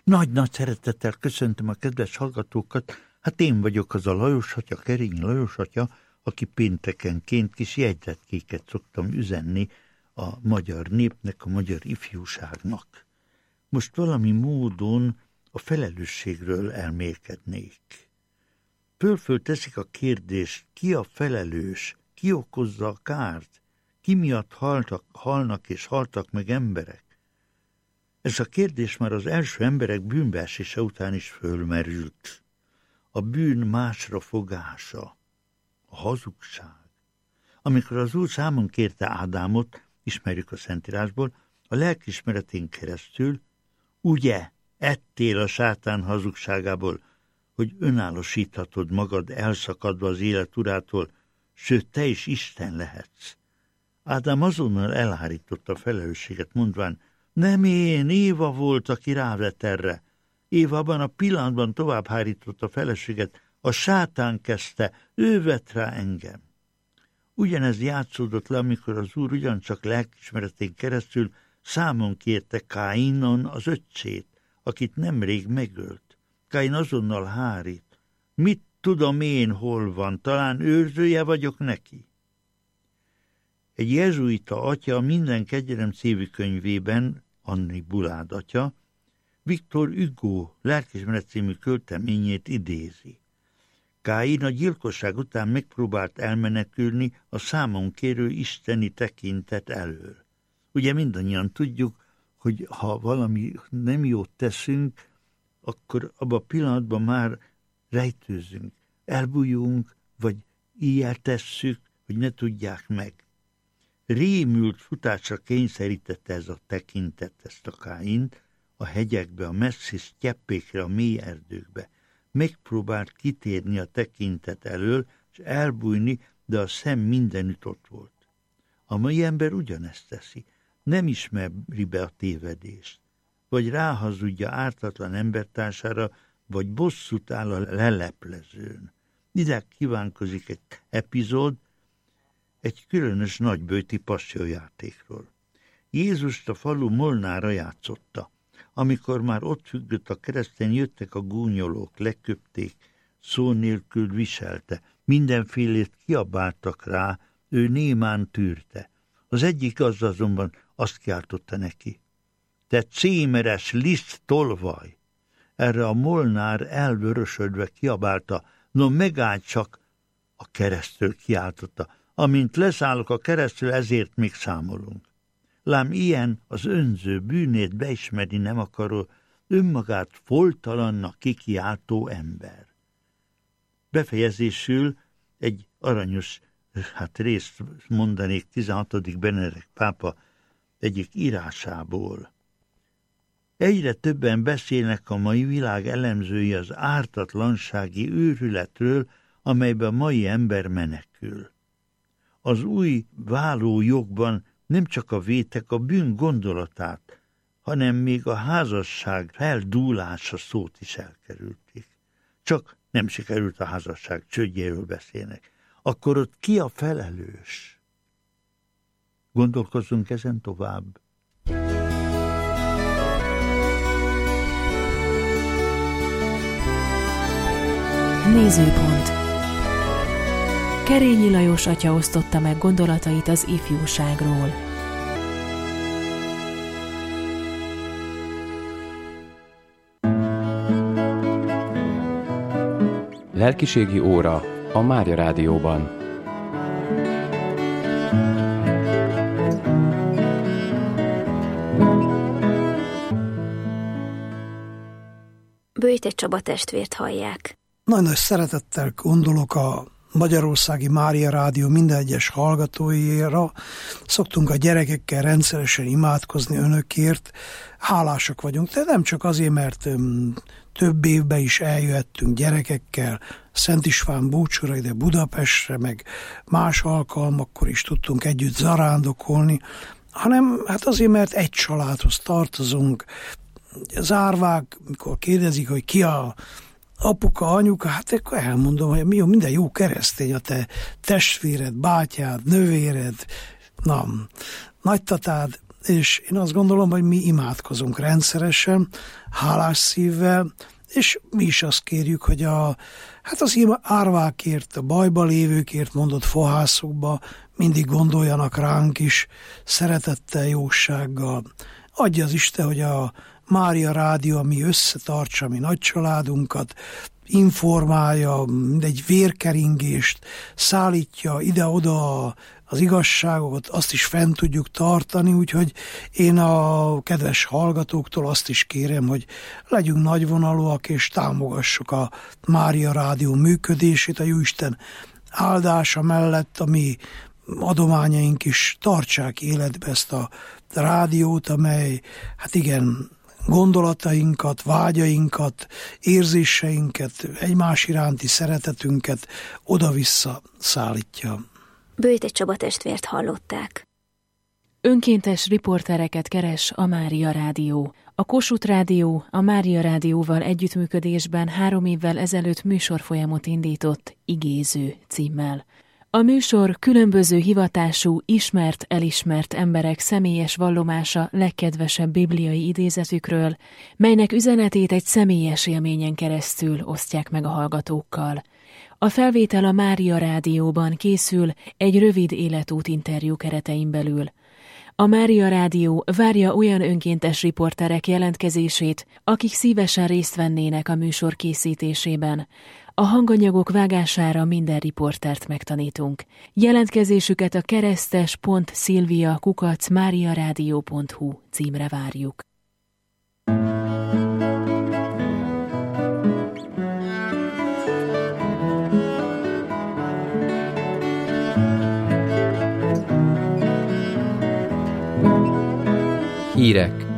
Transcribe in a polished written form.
Nagy-nagy szeretettel köszöntöm a kedves hallgatókat. Hát én vagyok az a Lajos atya, Kerényi Lajos atya, aki péntekenként kis jegyzetkéket szoktam üzenni a magyar népnek, a magyar ifjúságnak. Most valami módon a felelősségről elmélkednék. Föl teszik a kérdést, ki a felelős, ki okozza a kárt, ki miatt halnak és haltak meg emberek. Ez a kérdés már az első emberek bűnbeesése után is fölmerült. A bűn másra fogása, a hazugság. Amikor az Úr számon kérte Ádámot, ismerjük a Szentírásból, a lelkiismeretén keresztül, ugye ettél a sátán hazugságából, hogy önállósíthatod magad elszakadva az élet urától, sőt, te is Isten lehetsz. Ádám azonnal elhárította a felelősséget, mondván, nem én, Éva volt, aki rávett erre. Éva abban a pillanatban tovább hárította a felelősséget, a sátán kezdte, ő vett rá engem. Ugyanez játszódott le, amikor az Úr ugyancsak lelkiismeretén keresztül számon kérte Káinon az öccsét, akit nemrég megölt. Káin azonnal hárít. Mit tudom én, hol van, talán őrzője vagyok neki? Egy jezsuita atya a Minden kegyelem című könyvében, Anni Bulád atya, Victor Hugo lelkiismeret című költeményét idézi. Káin a gyilkosság után megpróbált elmenekülni a számon kérő isteni tekintet elől. Ugye mindannyian tudjuk, hogy ha valami nem jót teszünk, akkor abban a pillanatban már rejtőzünk, elbújunk, vagy ilyen tesszük, hogy ne tudják meg. Rémült futásra kényszerítette ez a tekintet, ezt a Káint, a hegyekbe, a messzi sztyeppékre, a mély erdőkbe. Megpróbált kitérni a tekintet elől, és elbújni, de a szem mindenütt ott volt. A mai ember ugyanezt teszi, nem ismeri be a tévedést, vagy ráhazudja ártatlan embertársára, vagy bosszút áll a leleplezőn. Ide kívánkozik egy epizód, egy különös nagyböjti passiójátékról. Jézust a falu molnára játszotta. Amikor már ott függött a kereszten, jöttek a gúnyolók, leköpték, szó nélkül viselte, mindenfélét kiabáltak rá, ő némán tűrte. Az egyik gazda azonban azt kiáltotta neki, te címeres liszt tolvaj! Erre a molnár elvörösödve kiabálta, no megállj csak, a keresztről kiáltotta, amint leszállok a keresztről, ezért még számolunk. Lám ilyen az önző, bűnét beismerni nem akaró, önmagát foltalannak kikiáltó ember. Befejezésül egy aranyos részt mondanék 16. Benedek pápa egyik írásából. Egyre többen beszélnek a mai világ elemzői az ártatlansági őrületről, amelybe a mai ember menekül. Az új vállójogban nem csak a vétek a bűn gondolatát, hanem még a házasság feldúlása szót is elkerülték. Csak nem sikerült a házasság csődjéről beszélnek. Akkor ott ki a felelős? Gondolkozzunk ezen tovább. Nézőpont. Kerényi Lajos atya osztotta meg gondolatait az ifjúságról. Lelkiségi óra a Mária Rádióban. Böjte Csaba testvért hallják. Nagy szeretettel gondolok a Magyarországi Mária Rádió minden egyes hallgatóira. Szoktunk a gyerekekkel rendszeresen imádkozni önökért. Hálásak vagyunk, de nem csak azért, mert több évben is eljöhettünk gyerekekkel, Szent István búcsúra ide Budapestre, meg más alkalmakkor is tudtunk együtt zarándokolni, hanem hát azért, mert egy családhoz tartozunk. Az árvák, mikor kérdezik, hogy ki a apuka, anyuka, hát akkor elmondom, hogy minden jó keresztény, a te testvéred, bátyád, nővéred, nagytatád, és én azt gondolom, hogy mi imádkozunk rendszeresen, hálás szívvel, és mi is azt kérjük, hogy az árvákért, a bajba lévőkért mondott fohászokba mindig gondoljanak ránk is, szeretettel, jósággal. Adja az Isten, hogy a Mária Rádió, ami összetartsa mi nagy családunkat, informálja, egy vérkeringést, szállítja ide-oda az igazságokat, azt is fent tudjuk tartani, úgyhogy én a kedves hallgatóktól azt is kérem, hogy legyünk nagyvonalúak, és támogassuk a Mária Rádió működését, a Jóisten áldása mellett, a mi adományaink is tartsák életbe ezt a rádiót, amely, gondolatainkat, vágyainkat, érzéseinket, egymás iránti szeretetünket oda-vissza szállítja. Böjte Csaba testvért hallották. Önkéntes riportereket keres a Mária Rádió. A Kossuth Rádió a Mária Rádióval együttműködésben 3 évvel ezelőtt műsorfolyamot indított Igéző címmel. A műsor különböző hivatású, ismert-elismert emberek személyes vallomása legkedvesebb bibliai idézetükről, melynek üzenetét egy személyes élményen keresztül osztják meg a hallgatókkal. A felvétel a Mária Rádióban készül egy rövid életút interjú keretein belül. A Mária Rádió várja olyan önkéntes riporterek jelentkezését, akik szívesen részt vennének a műsor készítésében. A hanganyagok vágására minden riportert megtanítunk. Jelentkezésüket a keresztes.szilvia@mariaradio.hu címre várjuk. Hírek